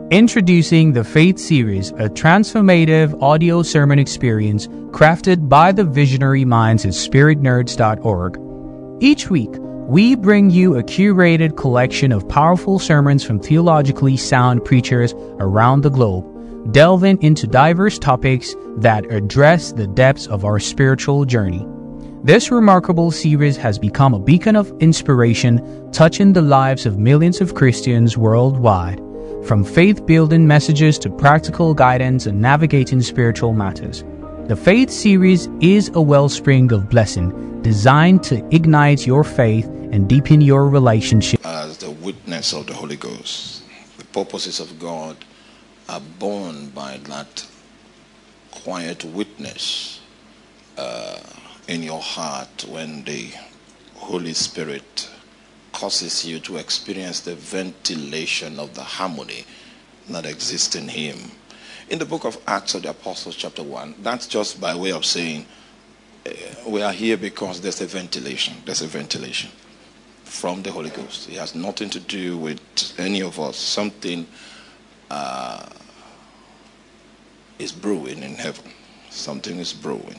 Introducing the Faith Series, a transformative audio sermon experience crafted by the visionary minds at spiritnerds.org. Each week, we bring you a curated collection of powerful sermons from theologically sound preachers around the globe, delving into diverse topics that address the depths of our spiritual journey. This remarkable series has become a beacon of inspiration, touching the lives of millions of Christians worldwide. From faith-building messages to practical guidance and navigating spiritual matters, the Faith Series is a wellspring of blessing designed to ignite your faith and deepen your relationship. As the witness of the Holy Ghost, the purposes of God are born by that quiet witness in your heart when the Holy Spirit causes you to experience the ventilation of the harmony that exists in him. In the book of Acts of the Apostles chapter 1, that's just by way of saying we are here because there's a ventilation. There's a ventilation from the Holy Ghost. It has nothing to do with any of us. Something is brewing in heaven. Something is brewing.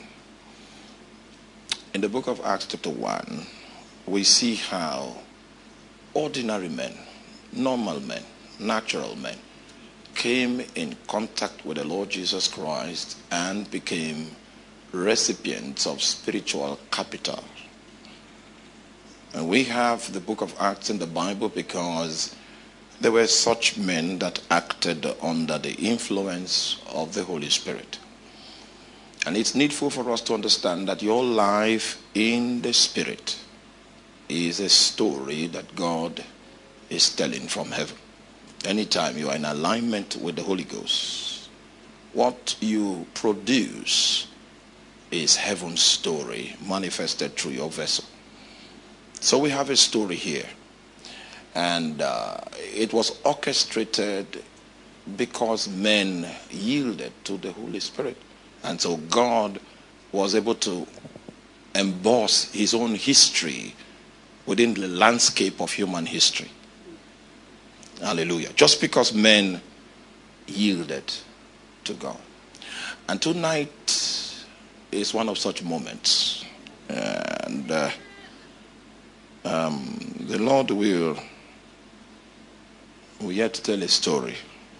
In the book of Acts chapter 1, we see how ordinary men, normal men, natural men, came in contact with the Lord Jesus Christ and became recipients of spiritual capital. And we have the book of Acts in the Bible because there were such men that acted under the influence of the Holy Spirit. And it's needful for us to understand that your life in the Spirit is a story that God is telling from heaven. Anytime you are in alignment with the Holy Ghost, what you produce is heaven's story manifested through your vessel. So we have a story here. And it was orchestrated because men yielded to the Holy Spirit. And so God was able to emboss his own history within the landscape of human history. Hallelujah. Just because men yielded to God. And tonight is one of such moments. And the Lord will yet tell a story.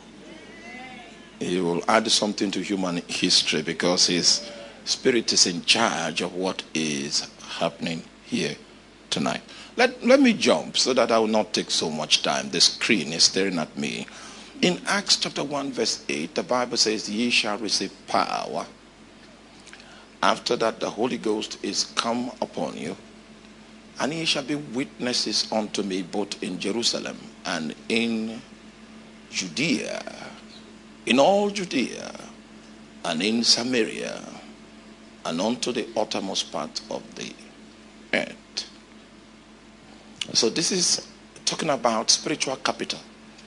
He will add something to human history because his Spirit is in charge of what is happening here tonight. Let me jump so that I will not take so much time. The screen is staring at me. In Acts chapter 1 verse 8, the Bible says, ye shall receive power. After that, the Holy Ghost is come upon you, and ye shall be witnesses unto me both in Jerusalem and in Judea, in all Judea, and in Samaria, and unto the uttermost part of the earth. So this is talking about spiritual capital.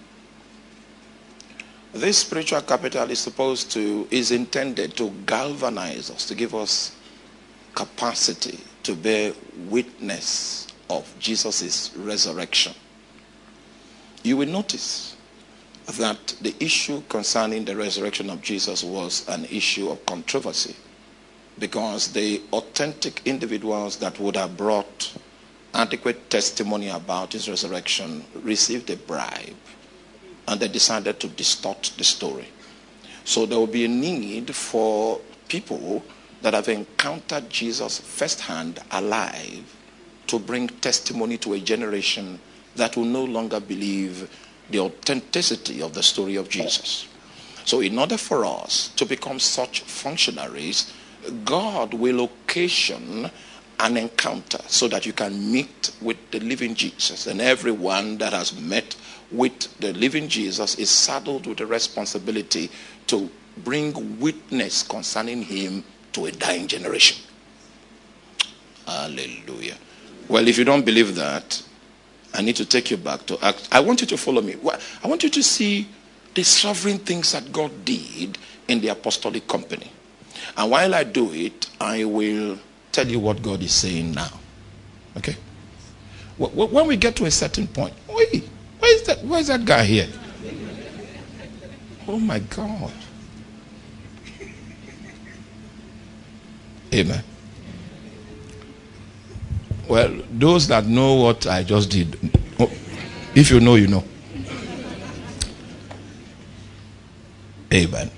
This spiritual capital is intended to galvanize us, to give us capacity to bear witness of Jesus' resurrection. You will notice that the issue concerning the resurrection of Jesus was an issue of controversy because the authentic individuals that would have brought adequate testimony about his resurrection received a bribe, and they decided to distort the story. So there will be a need for people that have encountered Jesus firsthand alive to bring testimony to a generation that will no longer believe the authenticity of the story of Jesus. So in order for us to become such functionaries, God will occasion an encounter so that you can meet with the living Jesus. And everyone that has met with the living Jesus is saddled with the responsibility to bring witness concerning him to a dying generation. Hallelujah. Well, if you don't believe that, I need to take you back to Acts. I want you to follow me. I want you to see the sovereign things that God did in the apostolic company. And while I do it, I will tell you what God is saying now. Okay? When we get to a certain point, wait, where is that guy here? Oh my God. Amen. Well, those that know what I just did, if you know, you know. Amen.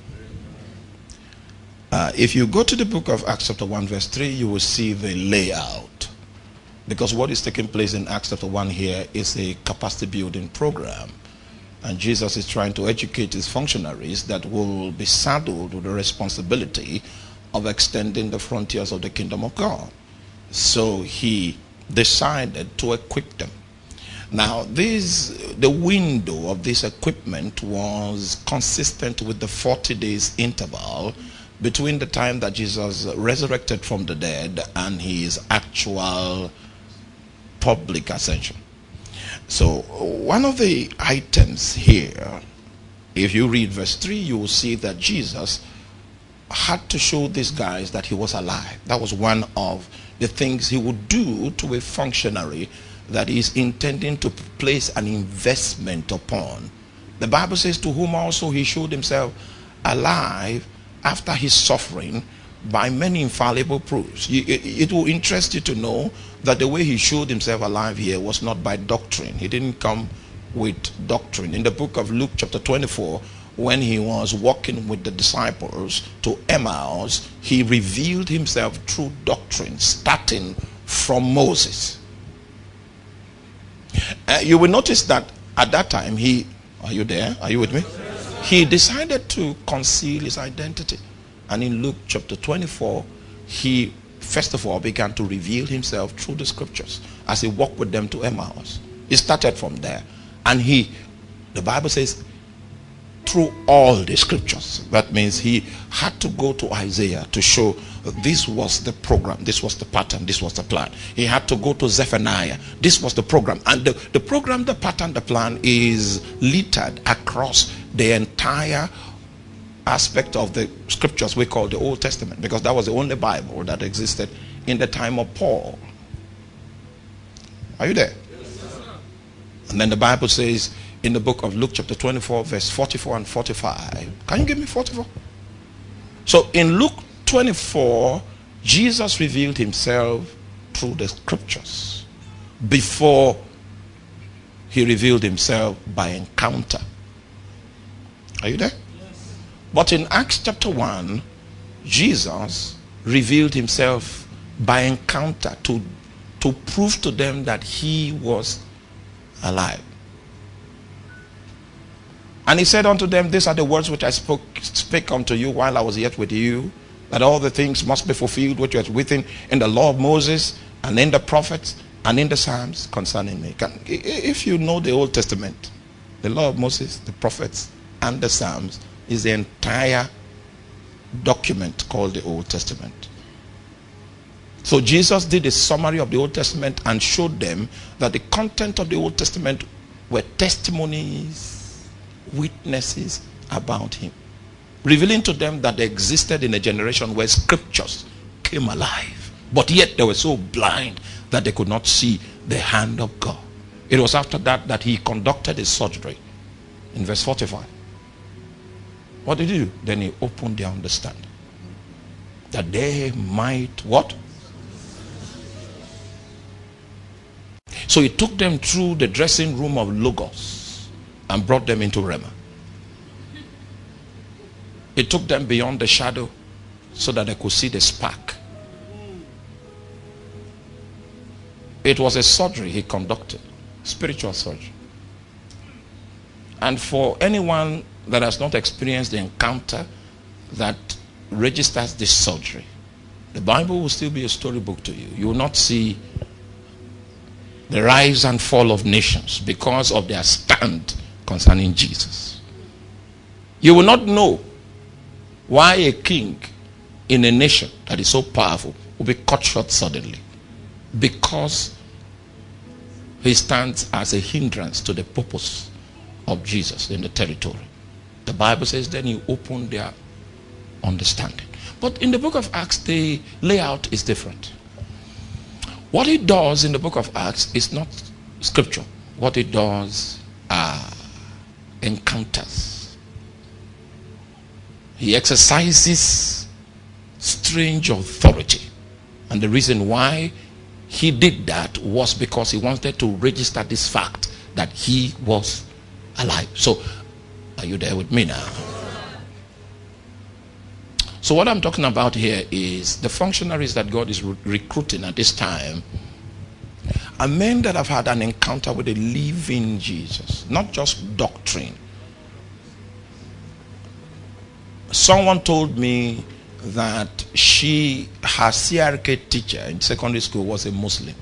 If you go to the book of Acts chapter 1 verse 3, you will see the layout. Because what is taking place in Acts chapter 1 here is a capacity building program. And Jesus is trying to educate his functionaries that will be saddled with the responsibility of extending the frontiers of the kingdom of God. So he decided to equip them. Now, the window of this equipment was consistent with the 40 days interval between the time that Jesus resurrected from the dead and his actual public ascension. So, one of the items here, if you read verse 3, you will see that Jesus had to show these guys that he was alive. That was one of the things he would do to a functionary that is intending to place an investment upon. The Bible says, to whom also he showed himself alive after his suffering by many infallible proofs. It will interest you to know that the way he showed himself alive here was not by doctrine. He didn't come with doctrine. In the book of Luke chapter 24, when he was walking with the disciples to Emmaus, he revealed himself through doctrine, starting from Moses. You will notice that at that time, are you there? Are you with me? He decided to conceal his identity. And in Luke chapter 24, he first of all began to reveal himself through the scriptures as he walked with them to Emmaus. He started from there. And the Bible says, through all the scriptures. That means he had to go to Isaiah to show this was the program, this was the pattern, this was the plan. He had to go to Zephaniah. This was the program. And the program, the pattern, the plan is littered across the entire aspect of the scriptures we call the Old Testament, because that was the only Bible that existed in the time of Paul. Are you there? Yes, and then the Bible says in the book of Luke chapter 24 verse 44 and 45. Can you give me 44? So in Luke 24, Jesus revealed himself through the scriptures before he revealed himself by encounter. Are you there? Yes. But in Acts chapter 1, Jesus revealed himself by encounter to prove to them that he was alive. And he said unto them, these are the words which I spake unto you while I was yet with you, that all the things must be fulfilled which was written in the law of Moses and in the prophets and in the Psalms concerning me. If you know the Old Testament, the law of Moses, the prophets, and the Psalms is the entire document called the Old Testament. So Jesus did a summary of the Old Testament and showed them that the content of the Old Testament were testimonies, witnesses about him, revealing to them that they existed in a generation where scriptures came alive, but yet they were so blind that they could not see the hand of God. It was after that he conducted his surgery in verse 45. What did he do? Then he opened their understanding that they might what? So he took them through the dressing room of Logos and brought them into Rhema. It took them beyond the shadow so that they could see the spark. It was a surgery he conducted, spiritual surgery. And for anyone that has not experienced the encounter that registers this surgery, the Bible will still be a storybook to you. You will not see the rise and fall of nations because of their stand concerning Jesus. You will not know why a king in a nation that is so powerful will be cut short suddenly, because he stands as a hindrance to the purpose of Jesus in the territory. The Bible says then he opened their understanding. But in the book of Acts, the layout is different. What it does in the book of Acts is not scripture. What it does are encounters. He exercises strange authority. And the reason why he did that was because he wanted to register this fact that he was alive. So, are you there with me now? So what I'm talking about here is the functionaries that God is recruiting at this time are men that have had an encounter with a living Jesus, not just doctrine. Someone told me that her CRK teacher in secondary school was a Muslim.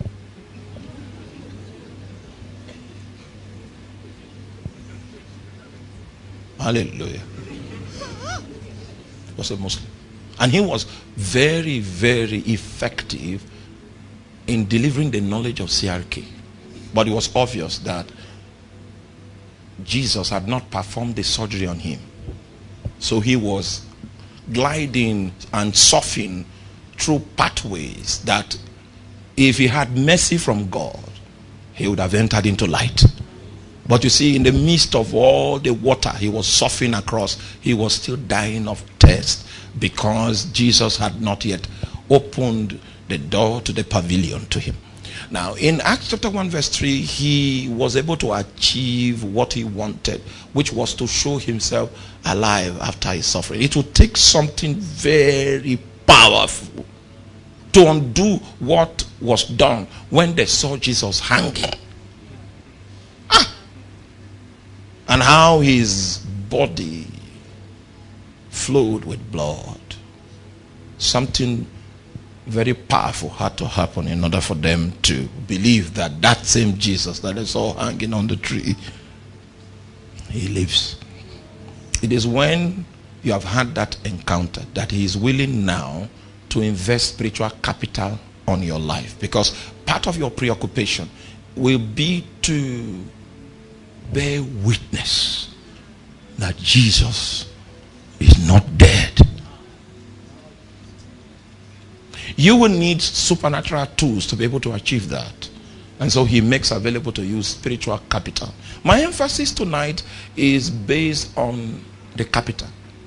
Hallelujah. Was a Muslim. And he was very, very effective in delivering the knowledge of CRK. But it was obvious that Jesus had not performed the surgery on him. So he was gliding and surfing through pathways that if he had mercy from God, he would have entered into light. But you see, in the midst of all the water he was surfing across, he was still dying of thirst because Jesus had not yet opened the door to the pavilion to him. Now, in Acts chapter 1 verse 3, he was able to achieve what he wanted, which was to show himself alive after his suffering. It would take something very powerful to undo what was done when they saw Jesus hanging. And how his body flowed with blood. Something very powerful had to happen in order for them to believe that that same Jesus that they saw hanging on the tree, he lives. It is when you have had that encounter that he is willing now to invest spiritual capital on your life, because part of your preoccupation will be to bear witness that Jesus is not dead. You will need supernatural tools to be able to achieve that. And so he makes available to you spiritual capital. My emphasis tonight is based on the capital.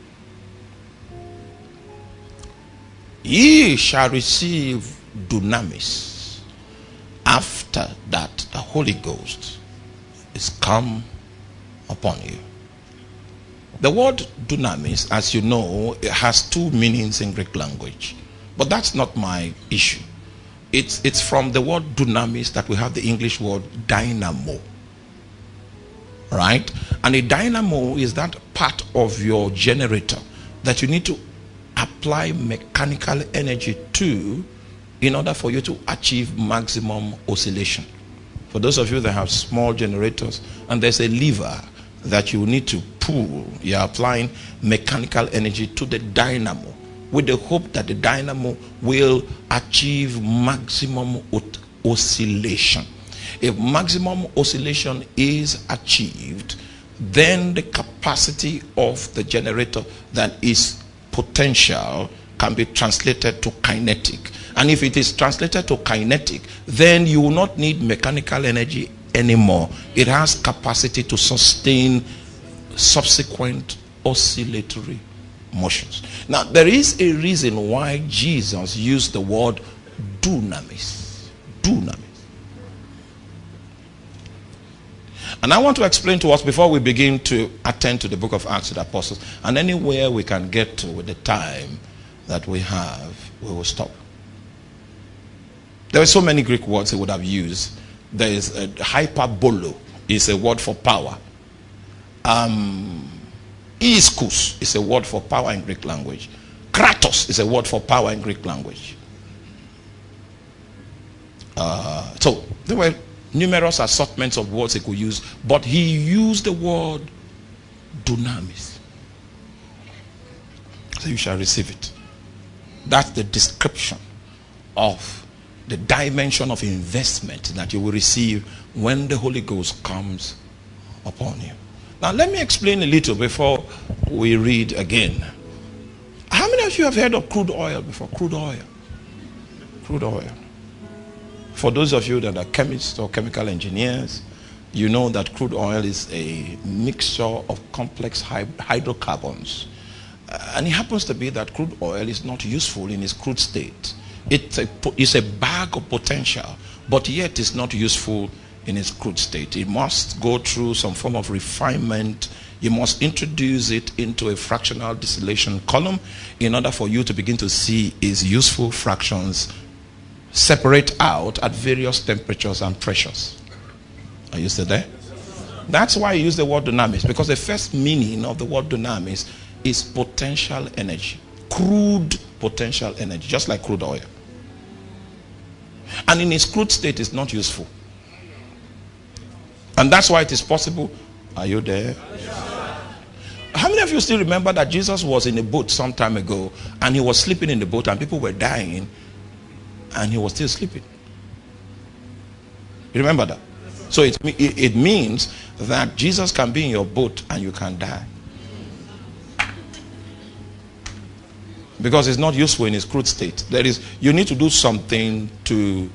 Ye shall receive dunamis after that the Holy Ghost is come upon you. The word dunamis, as you know, it has two meanings in Greek language. But that's not my issue. It's from the word dunamis that we have the English word dynamo. Right? And a dynamo is that part of your generator that you need to apply mechanical energy to in order for you to achieve maximum oscillation. For those of you that have small generators, and there's a lever that you need to pull, you're applying mechanical energy to the dynamo with the hope that the dynamo will achieve maximum oscillation. If maximum oscillation is achieved, then the capacity of the generator that is potential can be translated to kinetic. And if it is translated to kinetic, then you will not need mechanical energy anymore. It has capacity to sustain subsequent oscillatory motions. Now, there is a reason why Jesus used the word dunamis. Dunamis. And I want to explain to us before we begin to attend to the book of Acts of the Apostles, and anywhere we can get to with the time that we have, we will stop. There are so many Greek words he would have used. There is a hyperbolo, is a word for power. Ischus is a word for power in Greek language. Kratos is a word for power in Greek language. So there were numerous assortments of words he could use, but he used the word dunamis. So you shall receive it. That's the description of the dimension of investment that you will receive when the Holy Ghost comes upon you. Now let me explain a little before we read again. How many of you have heard of crude oil before? Crude oil. Crude oil. For those of you that are chemists or chemical engineers, you know that crude oil is a mixture of complex hydrocarbons And it happens to be that crude oil is not useful in its crude state. It's a bag of potential, but yet it's not useful in its crude state. It must go through some form of refinement. You must introduce it into a fractional distillation column in order for you to begin to see its useful fractions separate out at various temperatures and pressures. Are you still there? That's why I use the word dunamis, because the first meaning of the word dunamis is potential energy. Crude potential energy, just like crude oil. And in its crude state, it's not useful. And that's why it is possible. Are you there? How many of you still remember that Jesus was in a boat some time ago and he was sleeping in the boat and people were dying and he was still sleeping? You remember that? So it means that Jesus can be in your boat and you can die. Because it's not useful in its crude state. You need to do something to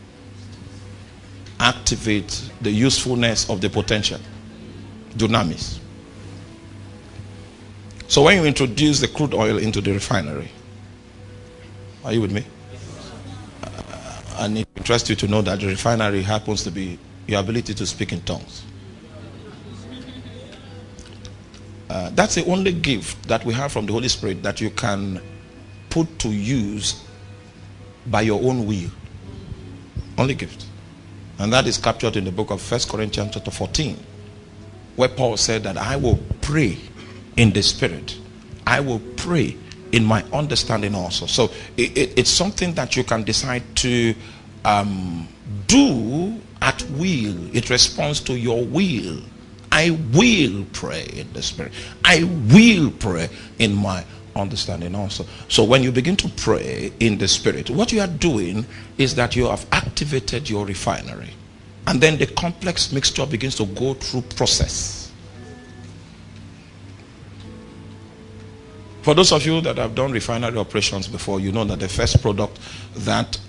activate the usefulness of the potential. Dunamis. So when you introduce the crude oil into the refinery, are you with me? And it interests you to know that the refinery happens to be your ability to speak in tongues. That's the only gift that we have from the Holy Spirit that you can put to use by your own will. Only gift. And that is captured in the book of 1 Corinthians chapter 14, where Paul said that I will pray in the Spirit. I will pray in my understanding also. So it's something that you can decide to do at will. It responds to your will. I will pray in the Spirit. I will pray in my understanding also. So when you begin to pray in the Spirit, what you are doing is that you have activated your refinery, and then the complex mixture begins to go through process. For those of you that have done refinery operations before, you know that the first product that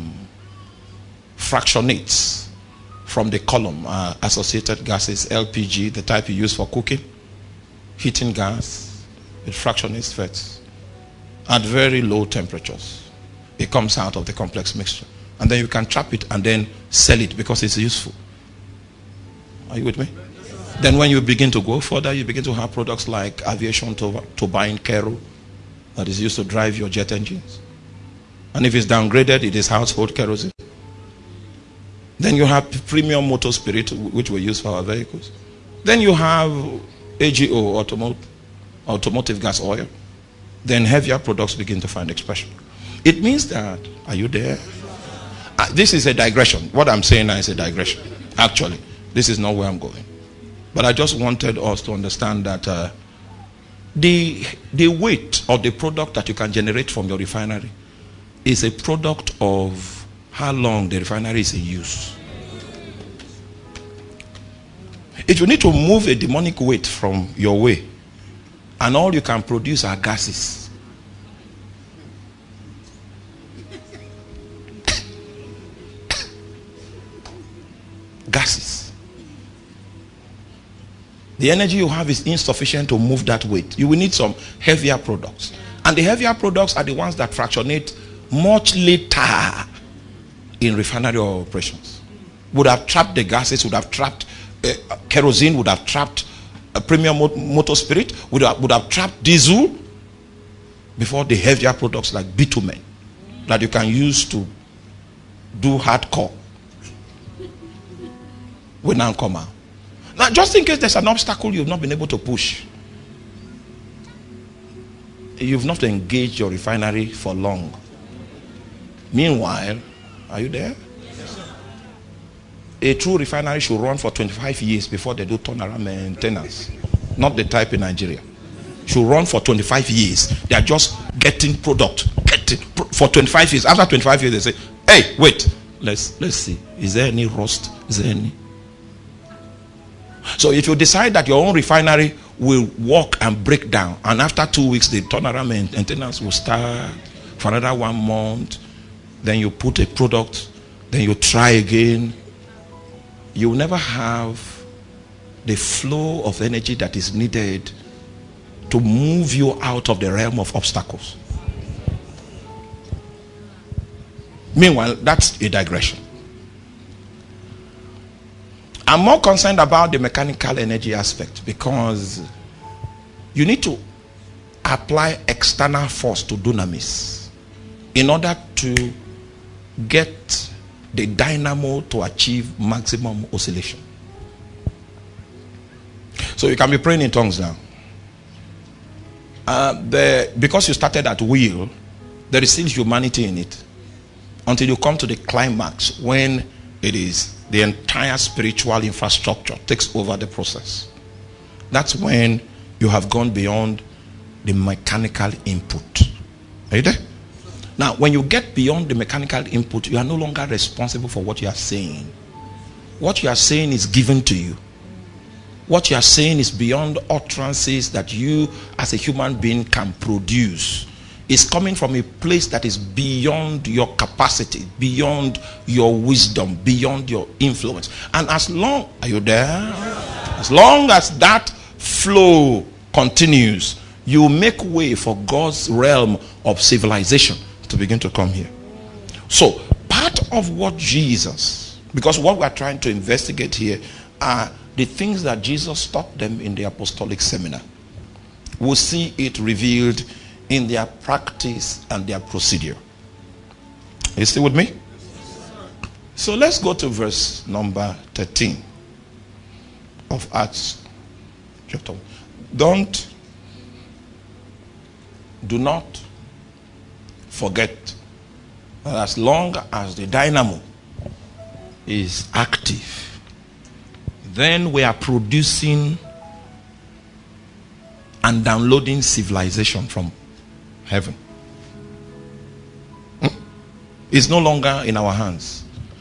fractionates from the column are associated gases, LPG, the type you use for cooking, heating gas. It fractionates fats at very low temperatures. It comes out of the complex mixture. And then you can trap it and then sell it because it's useful. Are you with me? Then when you begin to go further, you begin to have products like aviation turbine kerosene that is used to drive your jet engines. And if it's downgraded, it is household kerosene. Then you have premium motor spirit, which we use for our vehicles. Then you have AGO, automotive gas oil. Then heavier products begin to find expression. It means that, are you there? This is a digression. What I'm saying now is a digression. Actually, this is not where I'm going. But I just wanted us to understand that the weight of the product that you can generate from your refinery is a product of how long the refinery is in use. If you need to move a demonic weight from your way, and all you can produce are gases, gases, the energy you have is insufficient to move that weight. You will need some heavier products, and the heavier products are the ones that fractionate much later in refinery operations. Would have trapped the gases, would have trapped kerosene, would have trapped a premium motor spirit, would have trapped diesel before the heavier products like bitumen that you can use to do hardcore will now come out. Now, just in case there's an obstacle you've not been able to push, you've not engaged your refinery for long. Meanwhile, are you there? Yes, sir. A true refinery should run for 25 years before they do turnaround maintenance. Not the type in Nigeria. Should run for 25 years. They are just getting product. For 25 years. After 25 years, they say, hey, wait. Let's see. Is there any rust? Is there any? So if you decide that your own refinery will work and break down, and after 2 weeks, the turnaround maintenance will start for another 1 month, then you put a product, then you try again, you will never have the flow of energy that is needed to move you out of the realm of obstacles. Meanwhile, that's a digression. I'm more concerned about the mechanical energy aspect, because you need to apply external force to dunamis in order to get the dynamo to achieve maximum oscillation. So you can be praying in tongues now. Because you started at will, there is still humanity in it until you come to the climax, when it is the entire spiritual infrastructure takes over the process. That's when you have gone beyond the mechanical input. Are you there? Now, when you get beyond the mechanical input, you are no longer responsible for what you are saying. What you are saying is given to you. What you are saying is beyond utterances that you as a human being can produce. It's coming from a place that is beyond your capacity, beyond your wisdom, beyond your influence. And as long, are you there? As long as that flow continues, you make way for God's realm of civilization to begin to come here. So part of what Jesus, because what we are trying to investigate here are the things that Jesus taught them in the apostolic seminar. We'll see it revealed in their practice and their procedure. Are you still with me? So let's go to verse number 13 of Acts chapter 1. Do not forget that as long as the dynamo is active, then we are producing and downloading civilization from heaven. It's no longer in our hands.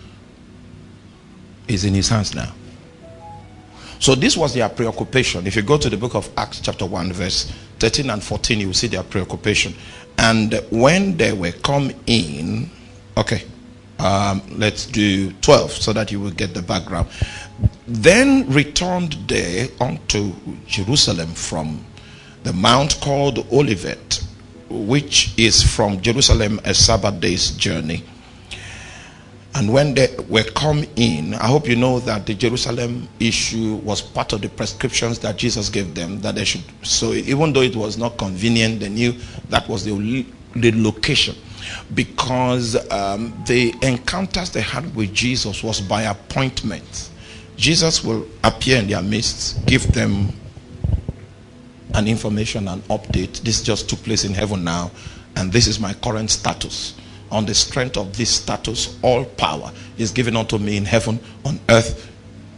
It's in his hands now. So this was their preoccupation. If you go to the book of Acts chapter 1 verse 13 and 14, you will see their preoccupation. And when they were come in, okay, let's do 12 so that you will get the background. Then returned they unto Jerusalem from the mount called Olivet, which is from Jerusalem a Sabbath day's journey. And when they were come in, I hope you know that the Jerusalem issue was part of the prescriptions that Jesus gave them, that they should. So even though it was not convenient, they knew that was the location, because the encounters they had with Jesus was by appointment. Jesus will appear in their midst, give them an information, an update. This just took place in heaven now, and this is my current status. On the strength of this status, all power is given unto me in heaven, on earth.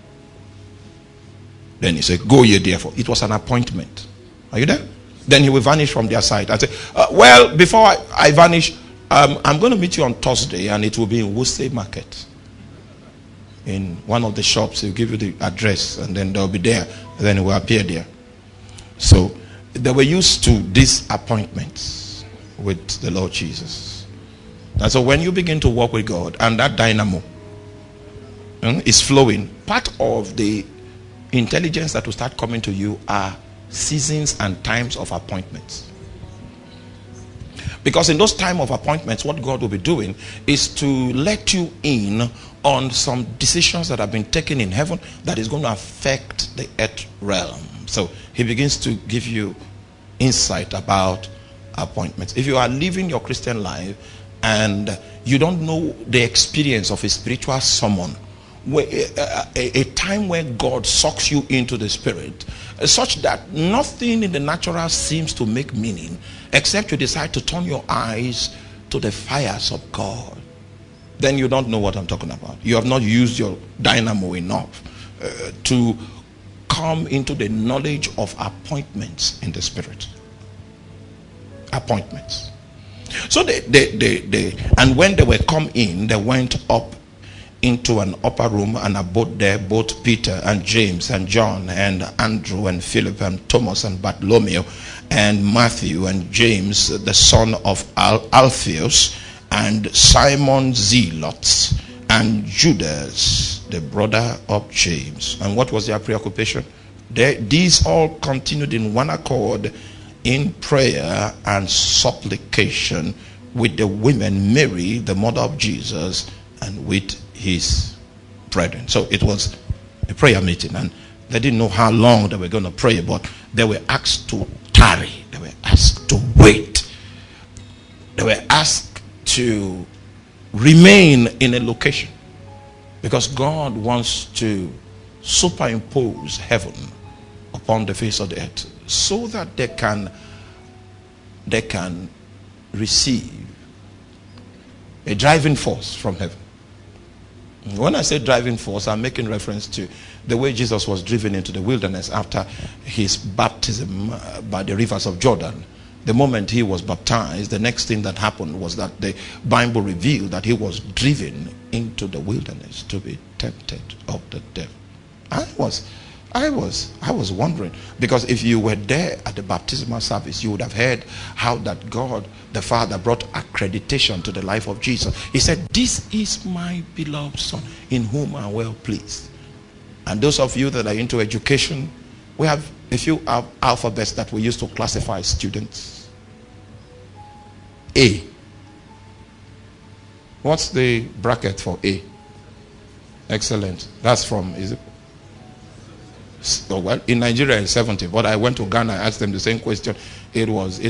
Then he said, go ye therefore. It was an appointment. Are you there? Then he will vanish from their sight. I say, well, before I vanish, I'm going to meet you on Thursday, and it will be in Worcester Market. In one of the shops, he'll give you the address, and then they'll be there, and then he will appear there. So they were used to these appointments with the Lord Jesus. And so when you begin to walk with God and that dynamo is flowing, part of the intelligence that will start coming to you are seasons and times of appointments. Because in those times of appointments, what God will be doing is to let you in on some decisions that have been taken in heaven that is going to affect the earth realm. So he begins to give you insight about appointments. If you are living your Christian life and you don't know the experience of a spiritual summon, a time where God sucks you into the spirit, such that nothing in the natural seems to make meaning except you decide to turn your eyes to the fires of God, then you don't know what I'm talking about. You have not used your dynamo enough to come into the knowledge of appointments in the spirit. Appointments. So and when they were come in, they went up into an upper room and abode there, both Peter and James and John and Andrew and Philip and Thomas and Bartholomew and Matthew and James the son of Alphaeus and Simon Zealot and Judas the brother of James. And what was their preoccupation? These all continued in one accord in prayer and supplication with the women, Mary, the mother of Jesus, and with his brethren. So it was a prayer meeting, and they didn't know how long they were going to pray, but they were asked to tarry. They were asked to wait. They were asked to remain in a location, because God wants to superimpose heaven upon the face of the earth so that they can receive a driving force from heaven. When I say driving force, I'm making reference to the way Jesus was driven into the wilderness after his baptism by the rivers of Jordan. The moment he was baptized, the next thing that happened was that the Bible revealed that he was driven into the wilderness to be tempted of the devil. I was wondering, because if you were there at the baptismal service, you would have heard how that God the Father brought accreditation to the life of Jesus. He said, "This is my beloved Son, in whom I am well pleased." And those of you that are into education, we have a few alphabets that we use to classify students. A. What's the bracket for A? Excellent. That's from, is it? Oh, well, in Nigeria it's 70, but I went to Ghana, I asked them the same question. It was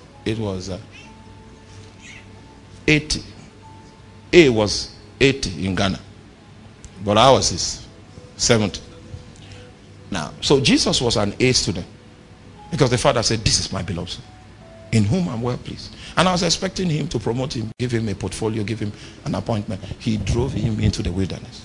80. A was 80 in Ghana, but ours is 70. Now, so Jesus was an A student, because the Father said, "This is my beloved Son, in whom I'm well pleased." And I was expecting him to promote him, give him a portfolio, give him an appointment. He drove him into the wilderness.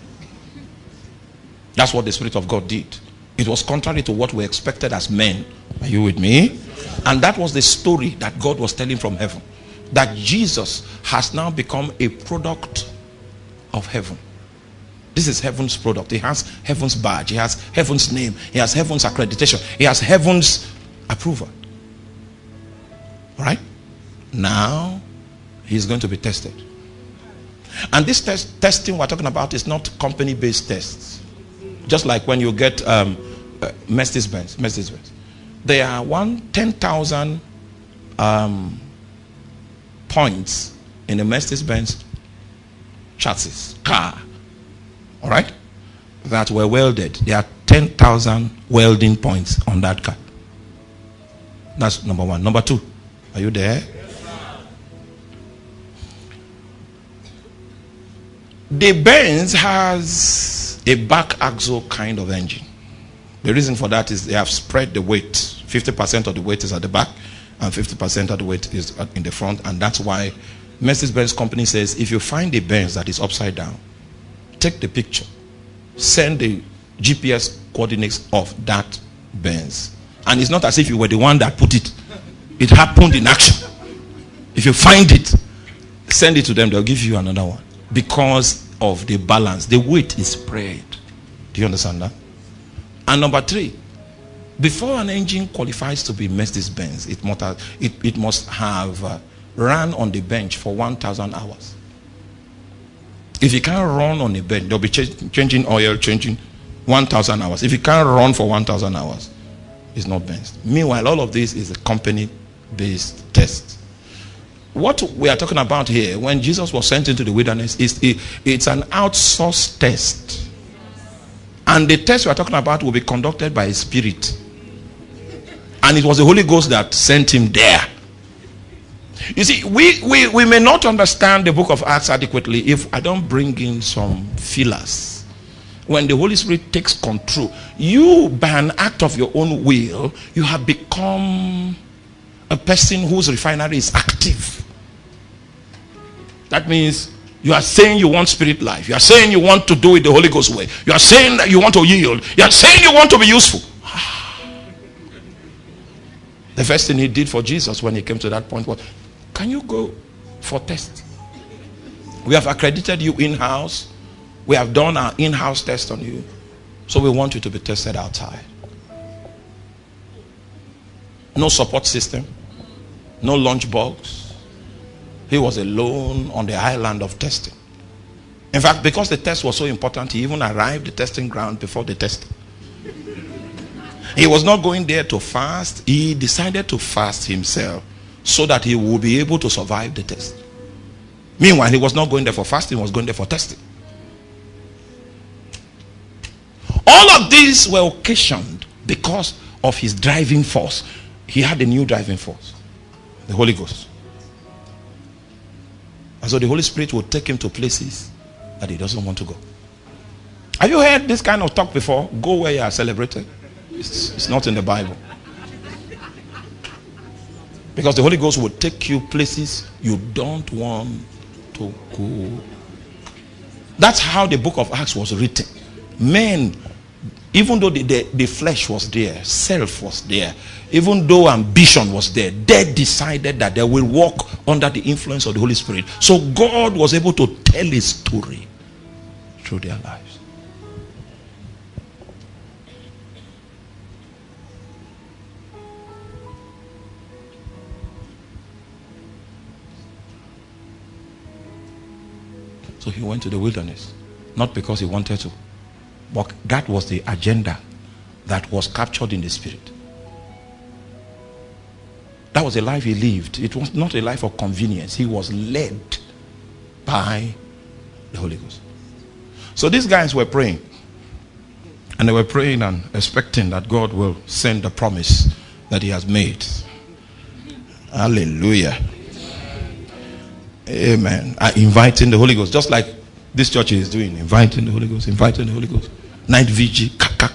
That's what the Spirit of God did. It was contrary to what we expected as men. Are you with me? And that was the story that God was telling from heaven. That Jesus has now become a product of heaven. This is heaven's product. He has heaven's badge. He has heaven's name. He has heaven's accreditation. He has heaven's approval. All right? Now, he's going to be tested. And this testing we're talking about is not company-based tests. Just like when you get Mercedes-Benz. There are 10,000 points in a Mercedes-Benz chassis car. All right? That were welded. There are 10,000 welding points on that car. That's number one. Number two. Are you there? Yes, sir. The Benz has a back axle kind of engine. The reason for that is they have spread the weight. 50% of the weight is at the back and 50% of the weight is in the front. And that's why Mercedes-Benz company says, if you find a Benz that is upside down, take the picture, send the GPS coordinates of that Benz. And it's not as if you were the one that put it. It happened in action. If you find it, send it to them. They'll give you another one. Because of the balance. The weight is spread. Do you understand that? And number three, before an engine qualifies to be Mercedes-Benz, it must have run on the bench for 1,000 hours. If you can't run on a bench, they'll be changing oil, changing 1,000 hours. If you can't run for 1,000 hours, it's not Benz. Meanwhile, all of this is a company-based test. What we are talking about here, when Jesus was sent into the wilderness, it's an outsourced test. And the test we are talking about will be conducted by a spirit. And it was the Holy Ghost that sent him there. You see, we may not understand the book of Acts adequately if I don't bring in some fillers. When the Holy Spirit takes control, you, by an act of your own will, you have become a person whose refinery is active. That means you are saying you want spirit life. You are saying you want to do it the Holy Ghost way. You are saying that you want to yield. You are saying you want to be useful. The first thing he did for Jesus when he came to that point was, can you go for test? We have accredited you in-house. We have done our in-house test on you. So we want you to be tested outside. No support system. No lunchbox. He was alone on the island of testing. In fact, because the test was so important, he even arrived at the testing ground before the testing. He was not going there to fast. He decided to fast himself so that he would be able to survive the test. Meanwhile, he was not going there for fasting, he was going there for testing. All of these were occasioned because of his driving force. He had a new driving force, the Holy Ghost. And so the Holy Spirit will take him to places that he doesn't want to go. Have you heard this kind of talk before? Go where you are celebrated. It's not in the Bible. Because the Holy Ghost will take you places you don't want to go. That's how the book of Acts was written. Men, even though the flesh was there, self was there, even though ambition was there, they decided that they will walk under the influence of the Holy Spirit. So God was able to tell his story through their lives. So he went to the wilderness, not because he wanted to, but that was the agenda that was captured in the spirit. That was a life he lived. It was not a life of convenience. He was led by the Holy Ghost. So these guys were praying, and they were praying and expecting that God will send the promise that he has made. Hallelujah. Amen. Inviting the Holy Ghost, just like this church is doing, inviting the Holy Ghost, inviting the Holy Ghost. Night vigil.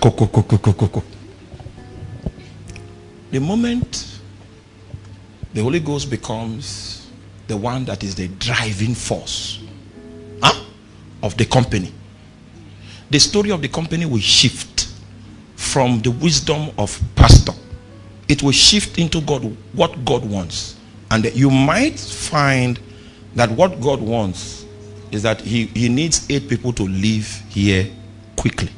The moment the Holy Ghost becomes the one that is the driving force of the company, the story of the company will shift from the wisdom of pastor. It will shift into God, what God wants. And you might find that what God wants is that he needs 8 people to live here quickly.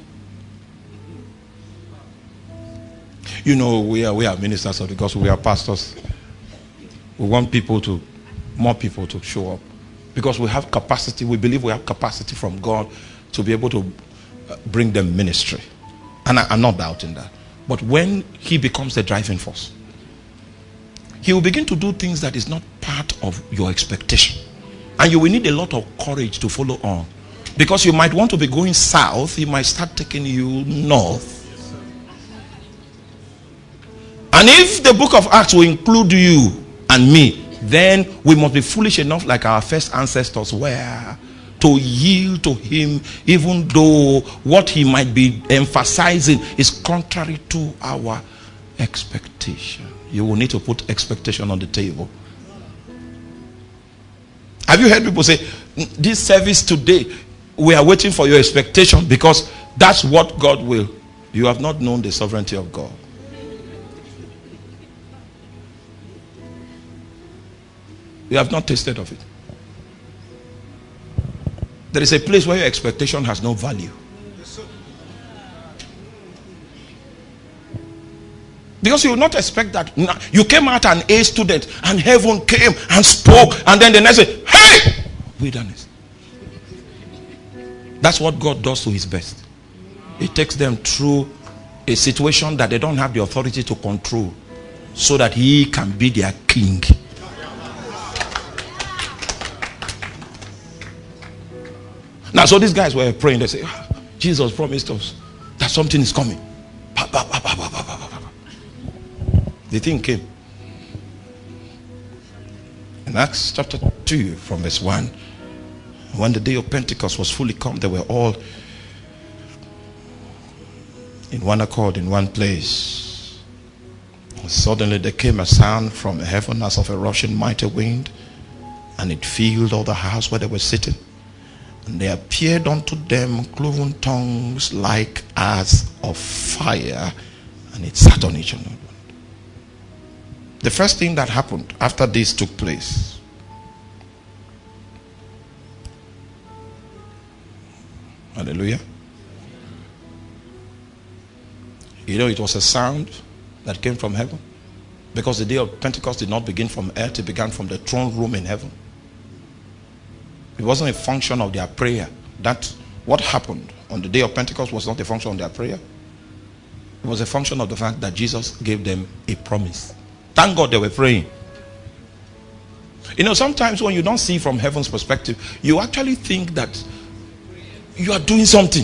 You know, we are ministers of the gospel, we are pastors. We want more people to show up. Because we have capacity, we believe we have capacity from God to be able to bring them ministry. And I'm not doubting that. But when he becomes the driving force, he will begin to do things that is not part of your expectation. And you will need a lot of courage to follow on. Because you might want to be going south, he might start taking you north. And if the book of Acts will include you and me, then we must be foolish enough, like our first ancestors were, to yield to him, even though what he might be emphasizing is contrary to our expectation. You will need to put expectation on the table. Have you heard people say, this service today, we are waiting for your expectation because that's what God will. You have not known the sovereignty of God. You have not tasted of it. There is a place where your expectation has no value. Because you will not expect that. You came out an A student and heaven came and spoke, and then the next day, hey! Wilderness. That's what God does to his best. He takes them through a situation that they don't have the authority to control, so that he can be their king. Now, so these guys were praying. They say, Jesus promised us that something is coming. The thing came. In Acts chapter 2 from verse 1, when the day of Pentecost was fully come, they were all in one accord, in one place. And suddenly there came a sound from heaven as of a rushing mighty wind, and it filled all the house where they were sitting. And there appeared unto them cloven tongues like as of fire, and it sat on each one. The first thing that happened after this took place, hallelujah, you know, it was a sound that came from heaven, because the day of Pentecost did not begin from earth, it began from the throne room in heaven. It wasn't a function of their prayer. That what happened on the day of Pentecost was not a function of their prayer. It was a function of the fact that Jesus gave them a promise. Thank God they were praying. You know, sometimes when you don't see from heaven's perspective, you actually think that you are doing something.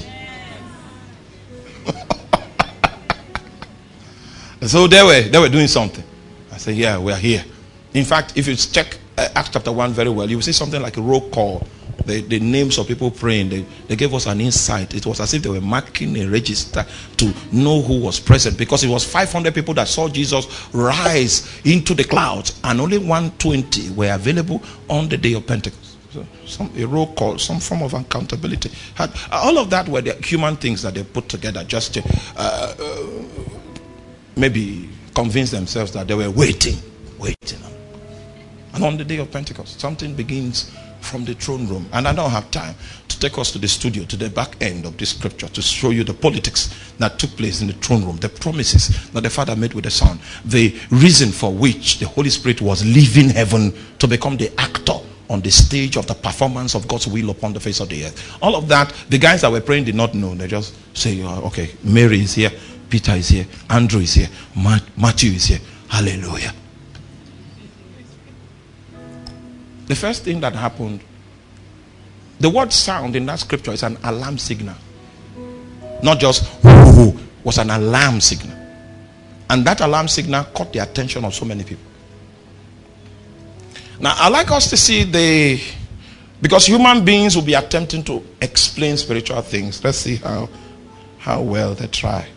So they were doing something. I said, yeah, we are here. In fact, if you check Acts chapter 1 very well, you will see something like a roll call. The names of people praying, they gave us an insight. It was as if they were marking a register to know who was present, because it was 500 people that saw Jesus rise into the clouds, and only 120 were available on the day of Pentecost. So a roll call, some form of accountability. All of that were the human things that they put together just to maybe convince themselves that they were waiting. And on the day of Pentecost, something begins from the throne room. And I don't have time to take us to the studio, to the back end of this scripture, to show you the politics that took place in the throne room, the promises that the Father made with the Son, the reason for which the Holy Spirit was leaving heaven to become the actor on the stage of the performance of God's will upon the face of the earth. All of that, the guys that were praying did not know. They just say, okay, Mary is here, Peter is here, Andrew is here, Matthew is here. Hallelujah. The first thing that happened, the word sound in that scripture is an alarm signal. Not just whoo, was an alarm signal. And that alarm signal caught the attention of so many people. Now, I like us to see because human beings will be attempting to explain spiritual things. Let's see how well they try.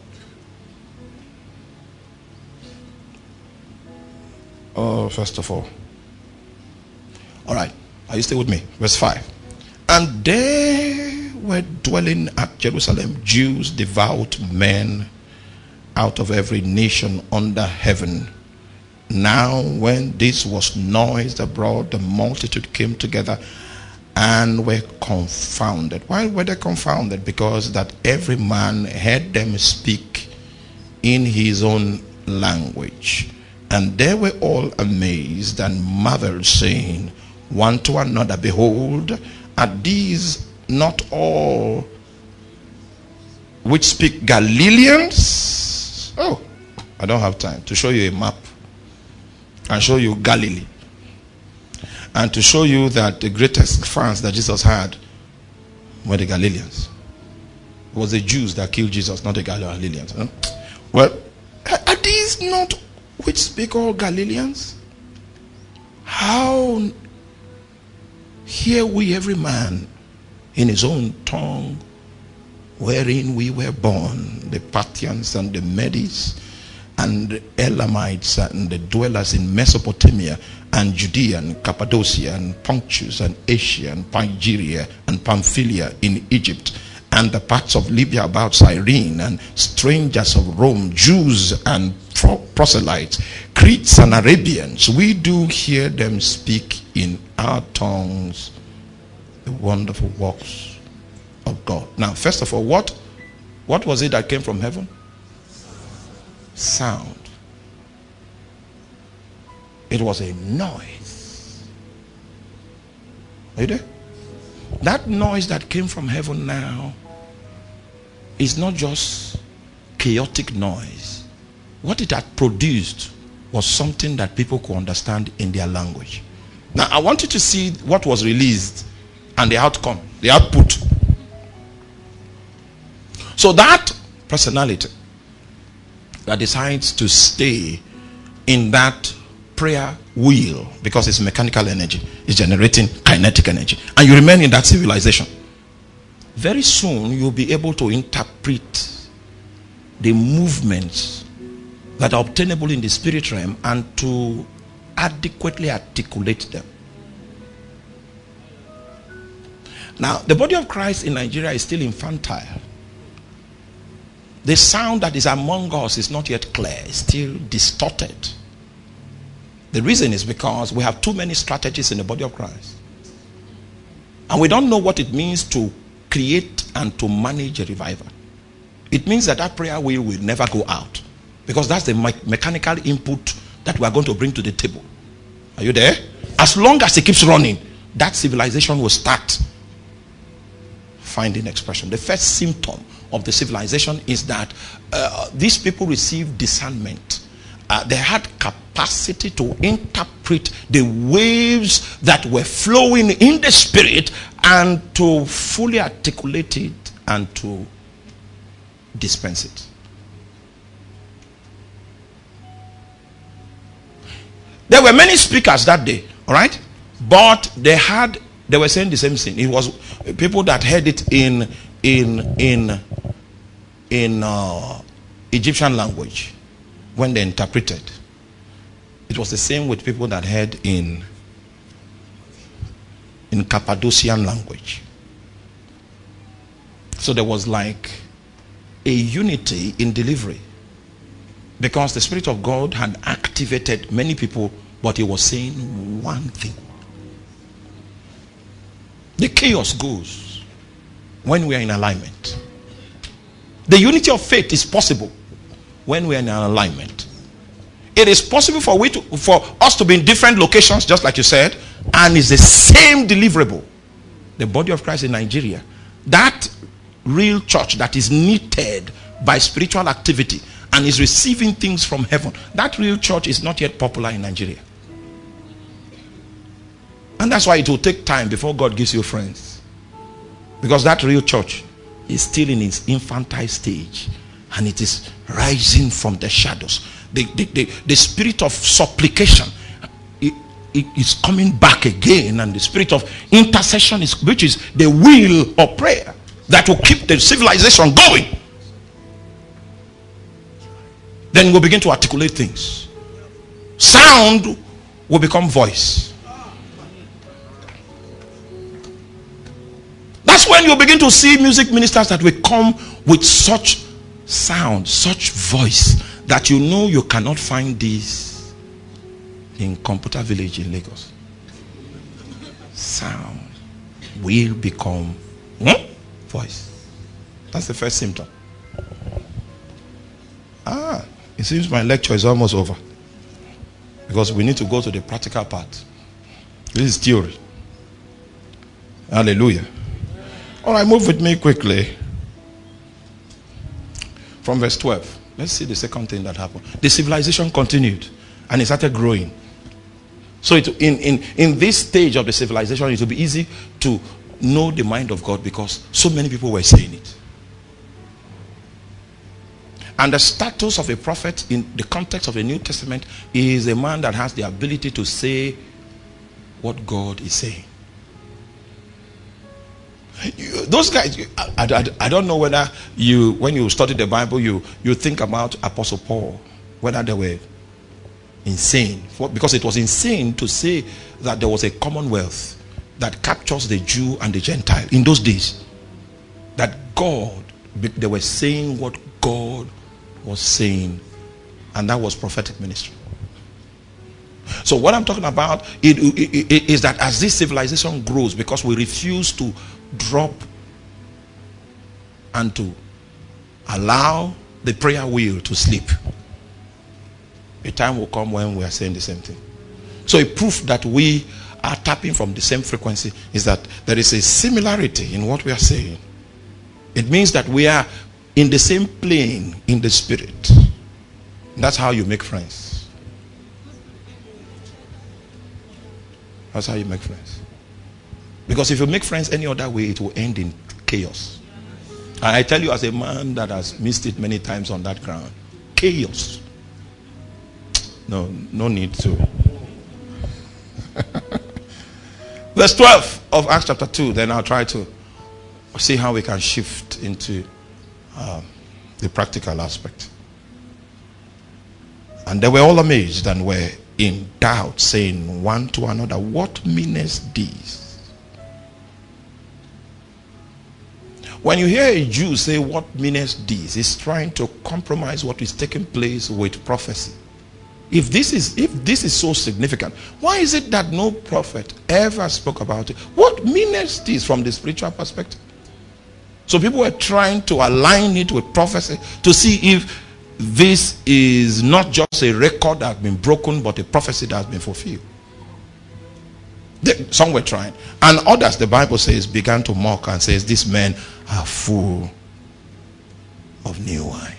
First of all, right, are you still with me? Verse 5. And there were dwelling at Jerusalem Jews, devout men out of every nation under heaven. Now when this was noised abroad, the multitude came together and were confounded. Why were they confounded? Because that every man heard them speak in his own language. And they were all amazed and marveled, saying one to another, behold, are these not all which speak Galileans? Oh, I don't have time to show you a map and show you Galilee, and to show you that the greatest fans that Jesus had were the Galileans. It was the Jews that killed Jesus, not the Galileans. Huh? Well, are these not which speak all Galileans? How hear we every man in his own tongue wherein we were born, the Parthians and the Medes and the Elamites and the dwellers in Mesopotamia and Judea and Cappadocia and Pontus and Asia and Phrygia and Pamphylia in Egypt and the parts of Libya about Cyrene, and strangers of Rome, Jews and proselytes, Cretes and Arabians, we do hear them speak in our tongues the wonderful works of God. Now, first of all, what was it that came from heaven? Sound. It was a noise. Are you there? That noise that came from heaven now is not just chaotic noise. What it had produced was something that people could understand in their language. Now, I want you to see what was released and the outcome, the output. So that personality that decides to stay in that prayer wheel, because it's mechanical energy, it's generating kinetic energy, and you remain in that civilization, very soon you'll be able to interpret the movements that are obtainable in the spirit realm and to adequately articulate them. Now, the body of Christ in Nigeria is still infantile. The sound that is among us is not yet clear, it's still distorted. The reason is because we have too many strategies in the body of Christ. And we don't know what it means to create and to manage a revival. It means that that prayer wheel will never go out, because that's the mechanical input that we are going to bring to the table. Are you there? As long as it keeps running, that civilization will start finding expression. The first symptom of the civilization is that these people received discernment. They had capacity to interpret the waves that were flowing in the spirit and to fully articulate it and to dispense it. There were many speakers that day, all right? But they were saying the same thing. It was people that heard it in Egyptian language when they interpreted. It was the same with people that heard in Cappadocian language. So there was like a unity in delivery, because the Spirit of God had activated many people, but he was saying one thing. The chaos goes when we are in alignment. The unity of faith is possible when we are in alignment. It is possible for us to be in different locations, just like you said, and it's the same deliverable. The body of Christ in Nigeria, that real church that is knitted by spiritual activity and is receiving things from heaven, that real church is not yet popular in Nigeria. And that's why it will take time before God gives you friends, because that real church is still in its infantile stage and it is rising from the shadows. The spirit of supplication is coming back again, and the spirit of intercession which is the will of prayer that will keep the civilization going. Then we'll begin to articulate things. Sound will become voice. That's when you begin to see music ministers that will come with such sound, such voice, that you know you cannot find this in Computer Village in Lagos. Sound will become voice. That's the first symptom. It seems my lecture is almost over, because we need to go to the practical part. This is theory. Hallelujah. All right, move with me quickly. From verse 12. Let's see the second thing that happened. The civilization continued and it started growing. So in this stage of the civilization, it will be easy to know the mind of God, because so many people were saying it. And the status of a prophet in the context of the New Testament is a man that has the ability to say what God is saying. Those guys, I don't know whether when you study the Bible, you think about Apostle Paul, whether they were insane. Because it was insane to say that there was a commonwealth that captures the Jew and the Gentile in those days. That they were saying what God was saying, and that was prophetic ministry. So what I'm talking about is that as this civilization grows, because we refuse to drop and to allow the prayer wheel to sleep, a time will come when we are saying the same thing. So a proof that we are tapping from the same frequency is that there is a similarity in what we are saying. It means that we are in the same plane in the spirit. That's how you make friends. That's how you make friends. Because if you make friends any other way, it will end in chaos. And I tell you, as a man that has missed it many times on that ground, chaos. No need to. Verse 12 of Acts chapter 2. Then I'll try to see how we can shift into the practical aspect. And they were all amazed and were in doubt, saying one to another, "What meaneth this?" When you hear a Jew say, "What meaneth this?" he's trying to compromise what is taking place with prophecy. If this is so significant, why is it that no prophet ever spoke about it? What meaneth this from the spiritual perspective? So people were trying to align it with prophecy to see if this is not just a record that has been broken, but a prophecy that has been fulfilled. Some were trying, and others, the Bible says, began to mock and says, "These men are full of new wine.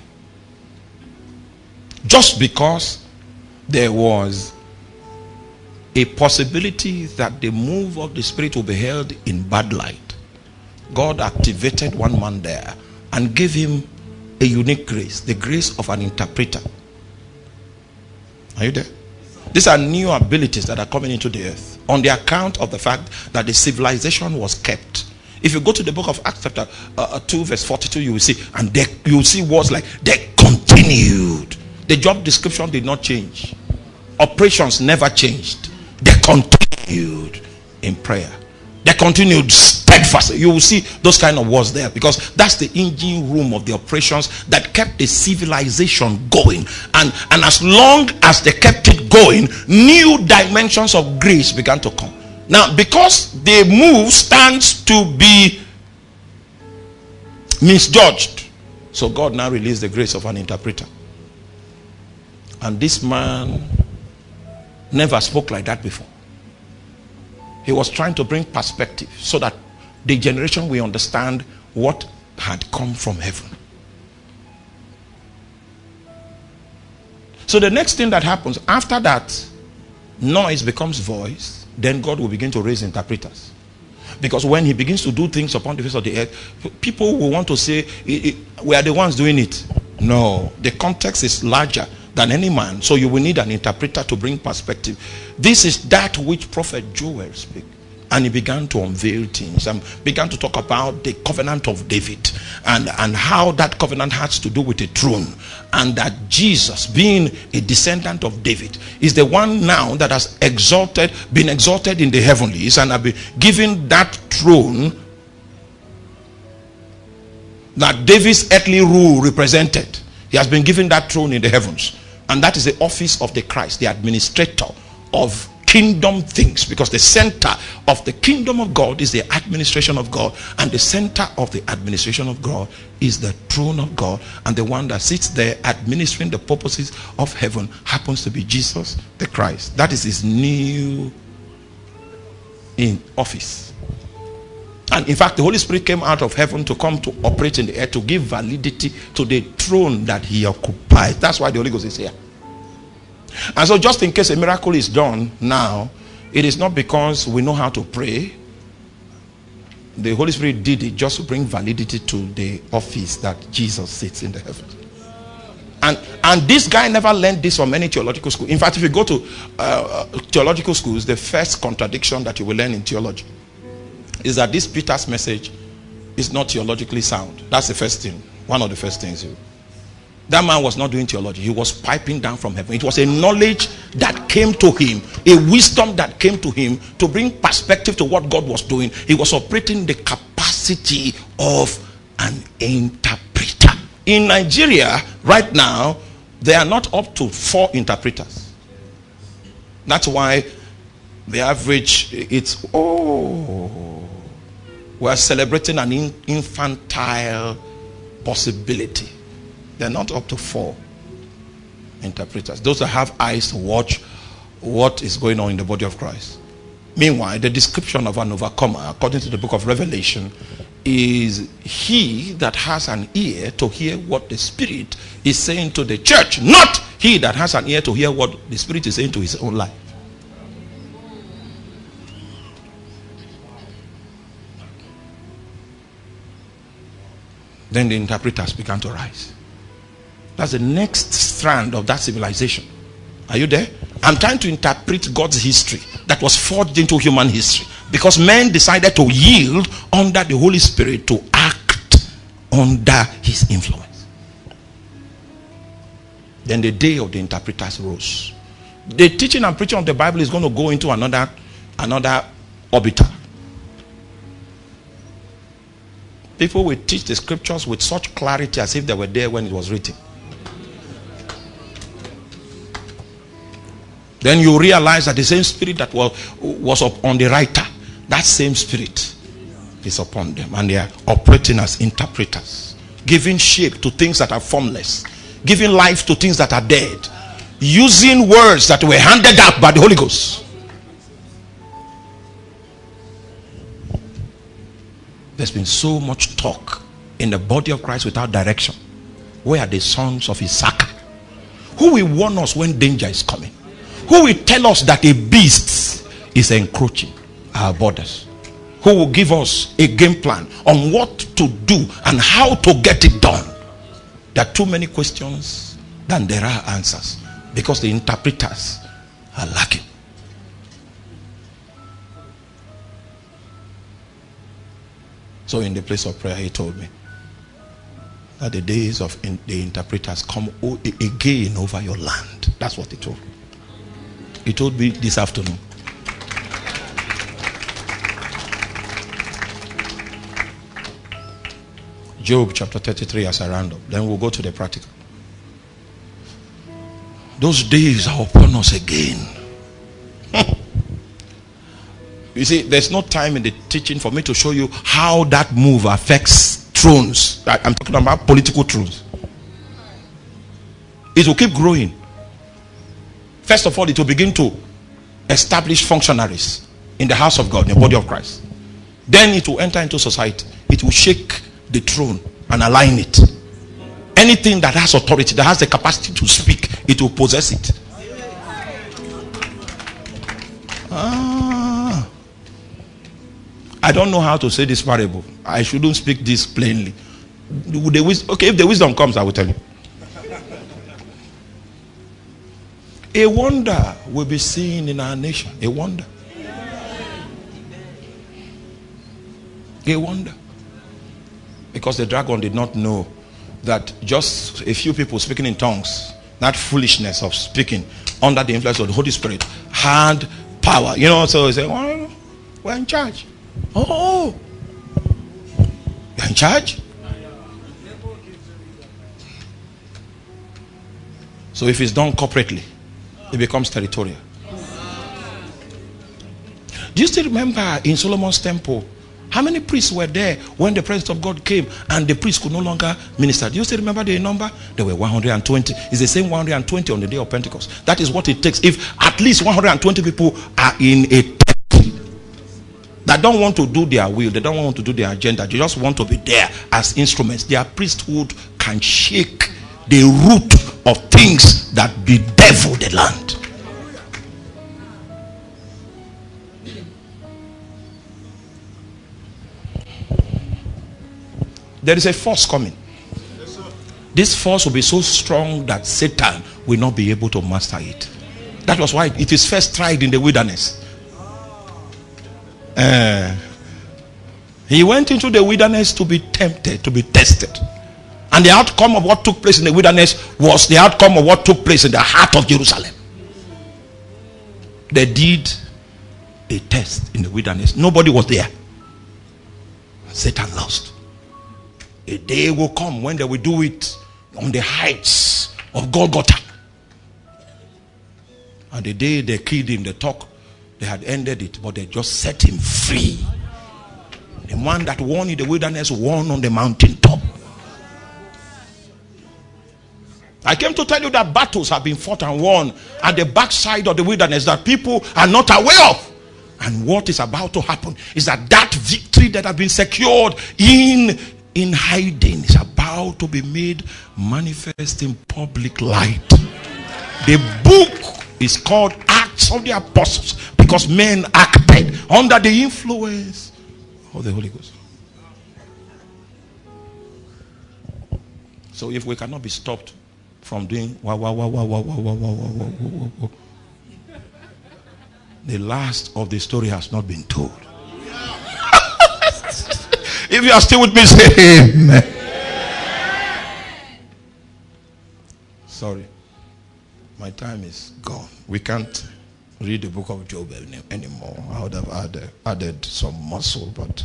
Just because there was a possibility that the move of the Spirit will be held in bad light, God activated one man there and gave him a unique grace, the grace of an interpreter. Are you there? These are new abilities that are coming into the earth on the account of the fact that the civilization was kept. If you go to the book of Acts chapter 2 verse 42, you will see, and you will see words like they continued. The job description did not change. Operations never changed. They continued in prayer. They continued steadfast. You will see those kind of words there, because that's the engine room of the operations that kept the civilization going. And as long as they kept it going, new dimensions of grace began to come. Now, because the move stands to be misjudged, so God now released the grace of an interpreter. And this man never spoke like that before. He was trying to bring perspective so that the generation will understand what had come from heaven. So the next thing that happens after that, noise becomes voice. Then God will begin to raise interpreters. Because when he begins to do things upon the face of the earth, people will want to say, we are the ones doing it. No, the context is larger than any man. So you will need an interpreter to bring perspective. This is that which Prophet Joel spoke. And he began to unveil things and began to talk about the covenant of David and how that covenant has to do with the throne. And that Jesus, being a descendant of David, is the one now that has been exalted in the heavenlies and have been given that throne that David's earthly rule represented. He has been given that throne in the heavens. And that is the office of the Christ, the administrator of kingdom things, because the center of the kingdom of God is the administration of God, and the center of the administration of God is the throne of God, and the one that sits there administering the purposes of heaven happens to be Jesus the Christ. That is his new in office. And in fact, the Holy Spirit came out of heaven to come to operate in the earth, to give validity to the throne that he occupies. That's why the Holy Ghost is here. And so just in case a miracle is done now, it is not because we know how to pray. The Holy Spirit did it just to bring validity to the office that Jesus sits in the heavens. And this guy never learned this from any theological school. In fact, if you go to theological schools, the first contradiction that you will learn in theology is that this Peter's message is not theologically sound. That's the first thing. One of the first things that man was not doing theology. He was piping down from heaven. It was a knowledge that came to him, a wisdom that came to him to bring perspective to what God was doing. He was operating the capacity of an interpreter. In Nigeria, right now, there are not up to 4 interpreters. That's why the average, it's, we're celebrating an infantile possibility. They're not up to 4 interpreters. Those that have eyes to watch what is going on in the body of Christ. Meanwhile, the description of an overcomer, according to the book of Revelation, is he that has an ear to hear what the Spirit is saying to the church, not he that has an ear to hear what the Spirit is saying to his own life. Then the interpreters began to rise. That's the next strand of that civilization. Are you there? I'm trying to interpret God's history that was forged into human history, because men decided to yield under the Holy Spirit to act under his influence. Then the day of the interpreters rose. The teaching and preaching of the Bible is going to go into another orbiter. People will teach the scriptures with such clarity as if they were there when it was written. Then you realize that the same spirit that was upon the writer, that same spirit is upon them. And they are operating as interpreters, giving shape to things that are formless, giving life to things that are dead, using words that were handed out by the Holy Ghost. There's been so much talk in the body of Christ without direction. Where are the sons of Issachar? Who will warn us when danger is coming? Who will tell us that a beast is encroaching our borders? Who will give us a game plan on what to do and how to get it done? There are too many questions than there are answers, because the interpreters are lacking. So in the place of prayer, he told me that the days of the interpreters come again over your land. That's what he told me. He told me this afternoon. Job chapter 33 as a roundup. Then we'll go to the practical. Those days are upon us again. You see, there's no time in the teaching for me to show you how that move affects thrones. I'm talking about political thrones. It will keep growing. First of all, it will begin to establish functionaries in the house of God, in the body of Christ. Then it will enter into society. It will shake the throne and align it. Anything that has authority, that has the capacity to speak, it will possess it. I don't know how to say this parable. I shouldn't speak this plainly. Okay, if the wisdom comes, I will tell you. A wonder will be seen in our nation. A wonder. A wonder. Because the dragon did not know that just a few people speaking in tongues, that foolishness of speaking under the influence of the Holy Spirit, had power. You know, so he said, oh, we're in charge. Oh, you're in charge? So if it's done corporately, it becomes territorial. Do you still remember in Solomon's temple, how many priests were there when the presence of God came and the priests could no longer minister? Do you still remember the number? There were 120. It's the same 120 on the day of Pentecost. That is what it takes. If at least 120 people are in a tent that don't want to do their will, they don't want to do their agenda, they just want to be there as instruments, their priesthood can shake the root of things that bedevil the land. There is a force coming. This force will be so strong that Satan will not be able to master it. That was why it is first tried in the wilderness. He went into the wilderness to be tempted, to be tested. And the outcome of what took place in the wilderness was the outcome of what took place in the heart of Jerusalem. They did a test in the wilderness. Nobody was there. Satan lost. A day will come when they will do it on the heights of Golgotha. And the day they killed him, they talk, they had ended it, but they just set him free. The one that won in the wilderness won on the mountaintop. I came to tell you that battles have been fought and won at the backside of the wilderness that people are not aware of. And what is about to happen is that victory that has been secured in hiding is about to be made manifest in public light. The book is called Acts of the Apostles because men acted under the influence of the Holy Ghost. So if we cannot be stopped from doing the last of the story has not been told. If you are still with me, say amen. Sorry, my time is gone. We can't read the book of Job anymore. I would have added some muscle, but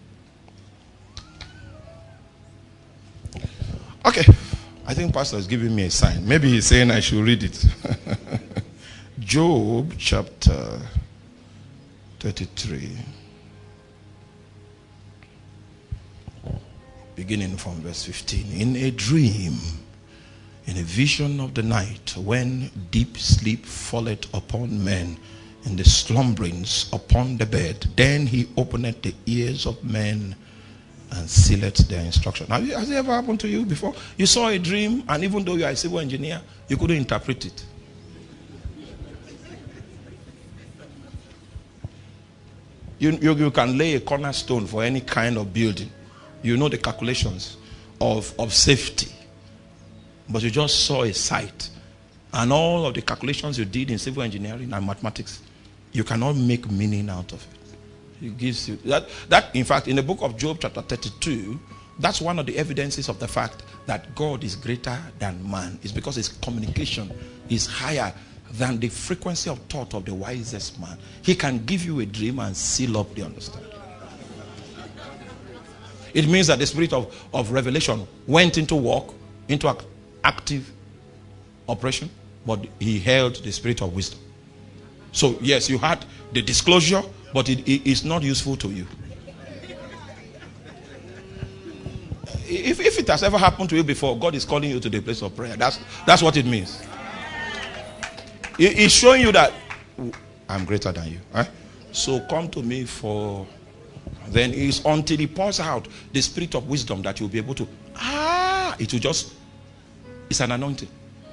okay. I think Pastor is giving me a sign. Maybe he's saying I should read it. Job chapter 33. Beginning from verse 15. In a dream, in a vision of the night, when deep sleep falleth upon men, in the slumberings upon the bed, then he openeth the ears of men and sealeth their instruction. Has it ever happened to you before? You saw a dream, and even though you are a civil engineer, you couldn't interpret it. You can lay a cornerstone for any kind of building. You know the calculations of safety. But you just saw a site. And all of the calculations you did in civil engineering and mathematics, you cannot make meaning out of it. It gives you that in fact, in the book of Job chapter 32, that's one of the evidences of the fact that God is greater than man. It's because his communication is higher than the frequency of thought of the wisest man. He can give you a dream and seal up the understanding. It means that the spirit of revelation went into work, into active operation, but he held the spirit of wisdom. So yes, you had the disclosure, but it is not useful to you. If it has ever happened to you before, God is calling you to the place of prayer. That's what it means. It's showing you that I'm greater than you. So come to me for... Then it's until he pours out the spirit of wisdom that you'll be able to... It will just... It's an anointing.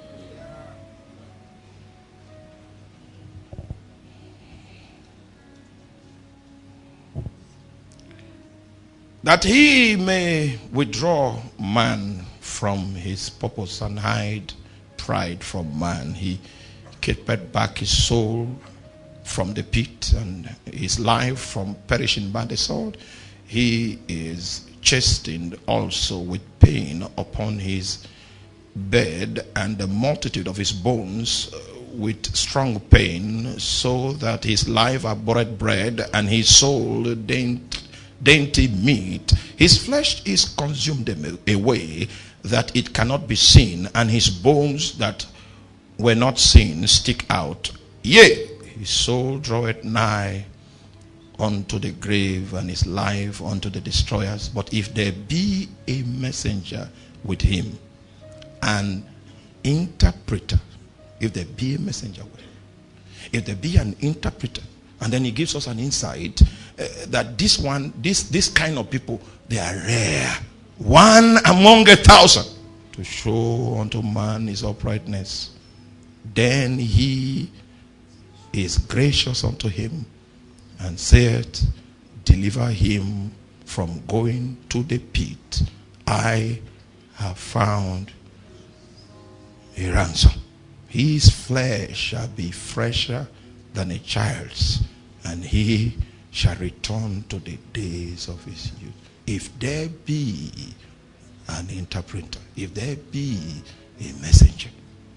That he may withdraw man from his purpose and hide pride from man. He kept back his soul from the pit and his life from perishing by the sword. He is chastened also with pain upon his bed, and the multitude of his bones with strong pain, so that his life abhorred bread and his soul dainty meat. His flesh is consumed away, that it cannot be seen, and his bones that were not seen stick out. Yea, his soul draweth nigh unto the grave, and his life unto the destroyers. But if there be a messenger with him, an interpreter, if there be a messenger with him, if there be an interpreter, and then he gives us an insight that this kind of people, they are rare, one among 1,000, to show unto man his uprightness. Then he is gracious unto him, and saith, deliver him from going to the pit. I have found a ransom. His flesh shall be fresher than a child's, and he shall return to the days of his youth. If there be an interpreter, if there be a messenger,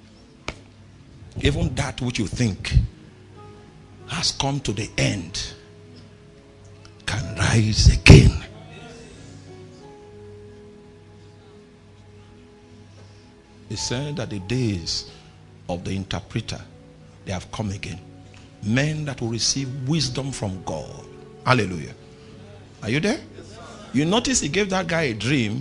even that which you think has come to the end can rise again. He said that the days of the interpreter, they have come again. Men that will receive wisdom from God. Hallelujah. Are you there? You notice he gave that guy a dream.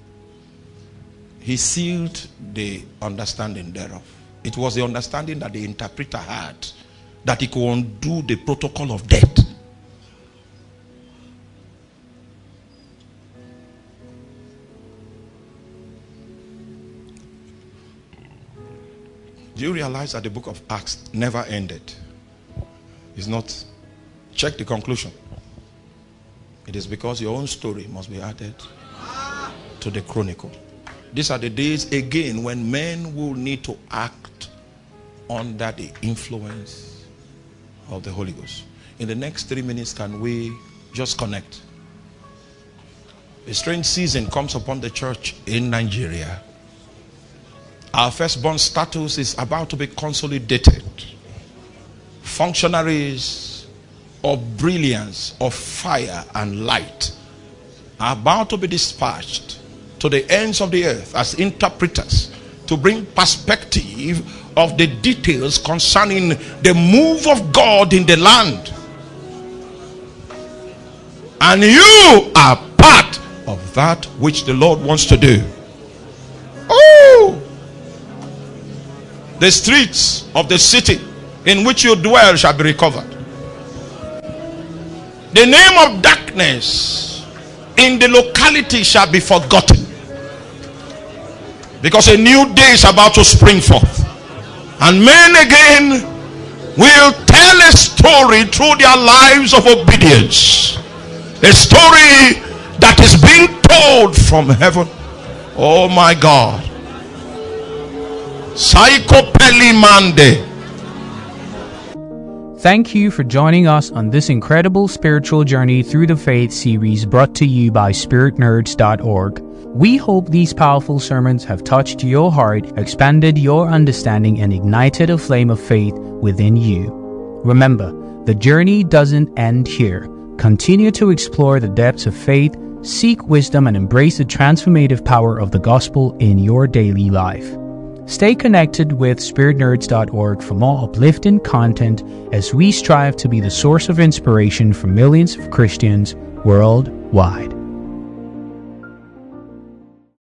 He sealed the understanding thereof. It was the understanding that the interpreter had, that he could undo the protocol of death. Do you realize that the book of Acts never ended? It's not. Check the conclusion. It is because your own story must be added to the chronicle. These are the days again when men will need to act under the influence of the Holy Ghost. In the next 3 minutes, can we just connect? A strange season comes upon the church in Nigeria. Our firstborn status is about to be consolidated. Functionaries of brilliance, of fire and light are about to be dispatched to the ends of the earth as interpreters to bring perspective of the details concerning the move of God in the land. And you are part of that which the Lord wants to do. Oh! The streets of the city in which you dwell shall be recovered. The name of darkness in the locality shall be forgotten, because a new day is about to spring forth, and men again will tell a story through their lives of obedience, a story that is being told from heaven. Oh my God. Psychopeli Mande. Thank you for joining us on this incredible spiritual journey through the faith series brought to you by spiritnerds.org. We hope these powerful sermons have touched your heart, expanded your understanding, and ignited a flame of faith within you. Remember, the journey doesn't end here. Continue to explore the depths of faith, seek wisdom, and embrace the transformative power of the gospel in your daily life. Stay connected with spiritnerds.org for more uplifting content as we strive to be the source of inspiration for millions of Christians worldwide.